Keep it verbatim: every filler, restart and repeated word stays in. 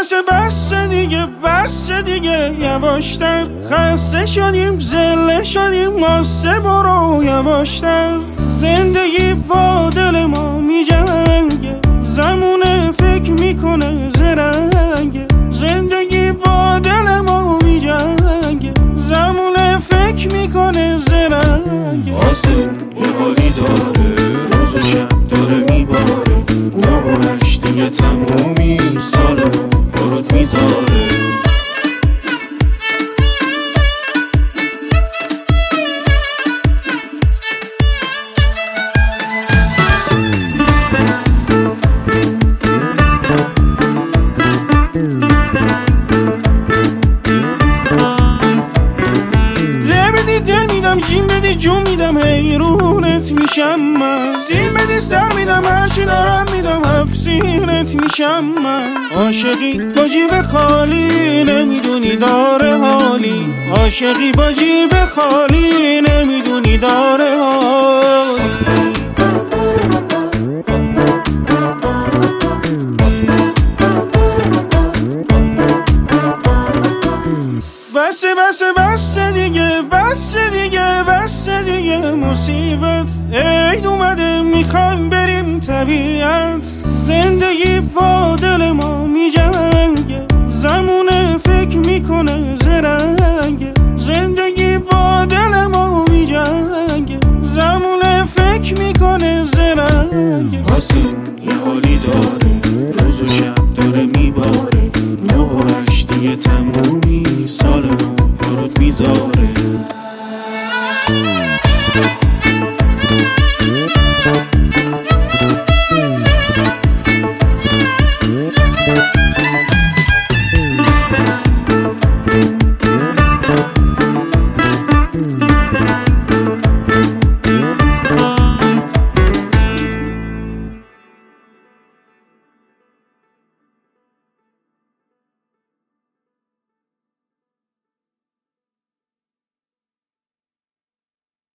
بس بس دیگه بس دیگه یواشتر، خسته شدیم زله شدیم واسه برو یواشتر. زندگی با دل ما می جنگه، زمونه فکر میکنه زرنگه. زندگی با دل ما می جنگه، زمونه فکر میکنه زرنگه. آسمون یه حالی داره، روز و شب داره میباره. نامونش دیگه تمومی، سال نو پروت میذاره. جیم بدی جون میدم حیرونت میشم من، سیم بدی سر میدم هرچی دارم میدم افسیرت میشم من. عاشقی با جیب خالی نمیدونی داره حالی، عاشقی با جیب خالی نمیدونی داره حالی. بس بس بس دیگه بس دیگه بس دیگه مصیبت عید اومده میخوایم بریم طبیعت. زندگی با دل ما میجنگه، زمونه فکر میکنه زرنگه. زندگی با دل ما میجنگه، زمونه فکر میکنه زرنگه. آسمون یه حالی داره، روز و شب داره میباره. نوهش دیگه تمومی، سال نو پروت میذاره.